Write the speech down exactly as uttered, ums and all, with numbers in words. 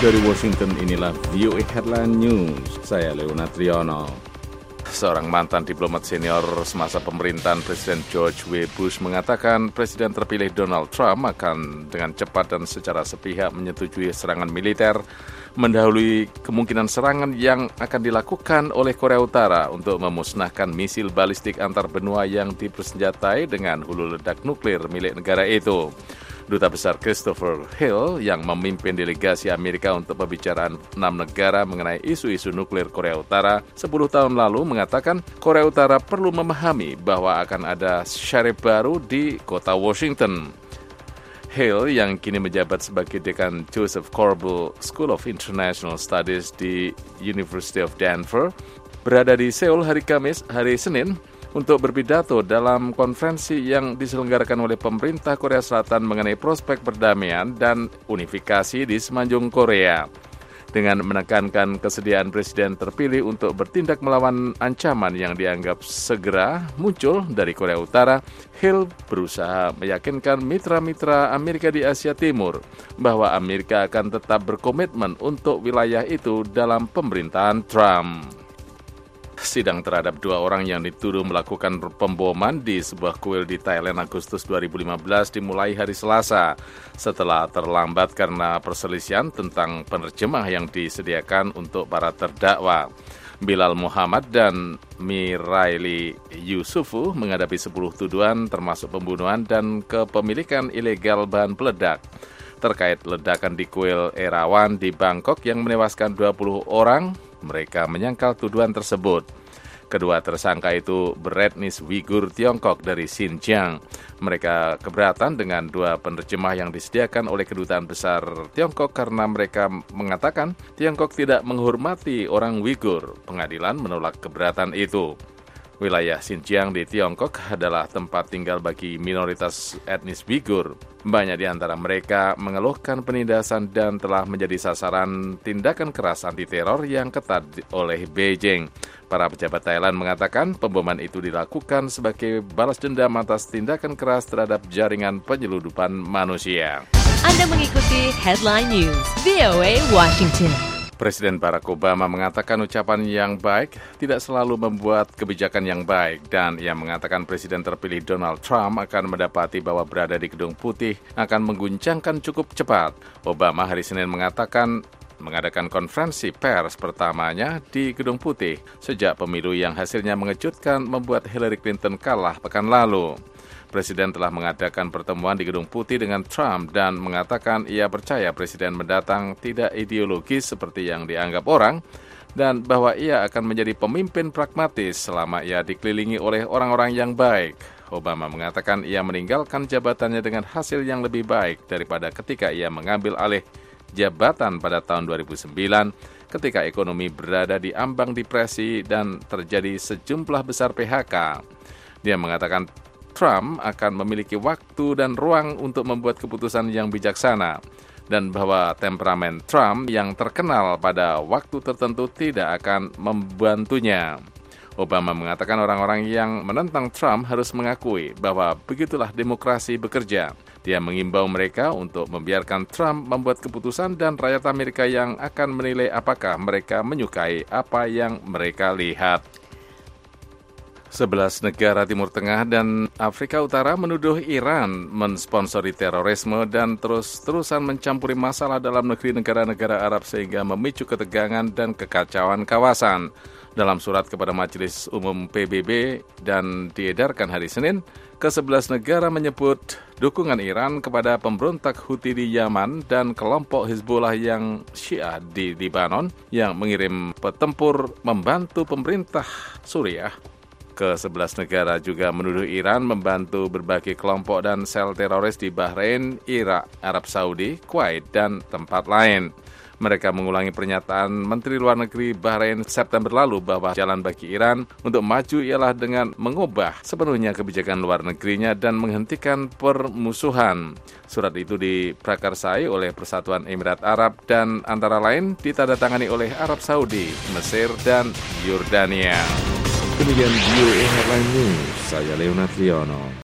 Dari Washington, inilah V O A Headline News. Saya Leonard Triono. Seorang mantan diplomat senior semasa pemerintahan Presiden George W. Bush mengatakan Presiden terpilih Donald Trump akan dengan cepat dan secara sepihak menyetujui serangan militer, mendahului kemungkinan serangan yang akan dilakukan oleh Korea Utara untuk memusnahkan misil balistik antar benua yang dipersenjatai dengan hulu ledak nuklir milik negara itu. Duta Besar Christopher Hill yang memimpin delegasi Amerika untuk pembicaraan enam negara mengenai isu-isu nuklir Korea Utara sepuluh tahun lalu mengatakan Korea Utara perlu memahami bahwa akan ada syarif baru di kota Washington. Hill yang kini menjabat sebagai dekan Joseph Corbel School of International Studies di University of Denver berada di Seoul hari Kamis, hari Senin, untuk berpidato dalam konferensi yang diselenggarakan oleh pemerintah Korea Selatan mengenai prospek perdamaian dan unifikasi di semenanjung Korea. Dengan menekankan kesediaan Presiden terpilih untuk bertindak melawan ancaman yang dianggap segera muncul dari Korea Utara, Hill berusaha meyakinkan mitra-mitra Amerika di Asia Timur bahwa Amerika akan tetap berkomitmen untuk wilayah itu dalam pemerintahan Trump. Sidang terhadap dua orang yang dituduh melakukan pemboman di sebuah kuil di Thailand Agustus dua ribu lima belas dimulai hari Selasa setelah terlambat karena perselisihan tentang penerjemah yang disediakan untuk para terdakwa. Bilal Muhammad dan Miraili Yusufu menghadapi sepuluh tuduhan termasuk pembunuhan dan kepemilikan ilegal bahan peledak terkait ledakan di kuil Erawan di Bangkok yang menewaskan dua puluh orang. Mereka menyangkal tuduhan tersebut. Kedua tersangka itu beretnis Uighur Tiongkok dari Xinjiang. Mereka keberatan dengan dua penerjemah yang disediakan oleh Kedutaan Besar Tiongkok karena mereka mengatakan Tiongkok tidak menghormati orang Uighur. Pengadilan menolak keberatan itu. Wilayah Xinjiang di Tiongkok adalah tempat tinggal bagi minoritas etnis Uighur. Banyak di antara mereka mengeluhkan penindasan dan telah menjadi sasaran tindakan keras anti-teror yang ketat oleh Beijing. Para pejabat Thailand mengatakan pemboman itu dilakukan sebagai balas dendam atas tindakan keras terhadap jaringan penyeludupan manusia. Anda mengikuti Headline News V O A Washington. Presiden Barack Obama mengatakan ucapan yang baik tidak selalu membuat kebijakan yang baik dan ia mengatakan Presiden terpilih Donald Trump akan mendapati bahwa berada di Gedung Putih akan mengguncangkan cukup cepat. Obama hari Senin mengatakan mengadakan konferensi pers pertamanya di Gedung Putih sejak pemilu yang hasilnya mengejutkan membuat Hillary Clinton kalah pekan lalu. Presiden telah mengadakan pertemuan di Gedung Putih dengan Trump dan mengatakan ia percaya Presiden mendatang tidak ideologis seperti yang dianggap orang dan bahwa ia akan menjadi pemimpin pragmatis selama ia dikelilingi oleh orang-orang yang baik. Obama mengatakan ia meninggalkan jabatannya dengan hasil yang lebih baik daripada ketika ia mengambil alih jabatan pada tahun dua ribu sembilan ketika ekonomi berada di ambang depresi dan terjadi sejumlah besar P H K. Dia mengatakan Trump akan memiliki waktu dan ruang untuk membuat keputusan yang bijaksana dan bahwa temperamen Trump yang terkenal pada waktu tertentu tidak akan membantunya. Obama mengatakan orang-orang yang menentang Trump harus mengakui bahwa begitulah demokrasi bekerja. Dia mengimbau mereka untuk membiarkan Trump membuat keputusan dan rakyat Amerika yang akan menilai apakah mereka menyukai apa yang mereka lihat. Sebelas negara Timur Tengah dan Afrika Utara menuduh Iran mensponsori terorisme dan terus-terusan mencampuri masalah dalam negeri negara-negara Arab sehingga memicu ketegangan dan kekacauan kawasan. Dalam surat kepada Majelis Umum P B B dan diedarkan hari Senin, kesebelas negara menyebut dukungan Iran kepada pemberontak Houthi di Yaman dan kelompok Hizbullah yang Syiah di Lebanon yang mengirim petempur membantu pemerintah Suriah. Kesebelas negara juga menuduh Iran membantu berbagai kelompok dan sel teroris di Bahrain, Irak, Arab Saudi, Kuwait, dan tempat lain. Mereka mengulangi pernyataan Menteri Luar Negeri Bahrain September lalu bahwa jalan bagi Iran untuk maju ialah dengan mengubah sepenuhnya kebijakan luar negerinya dan menghentikan permusuhan. Surat itu diprakarsai oleh Persatuan Emirat Arab dan antara lain ditandatangani oleh Arab Saudi, Mesir, dan Yordania. Demikian V O A Headline News, saya Leonard Triono.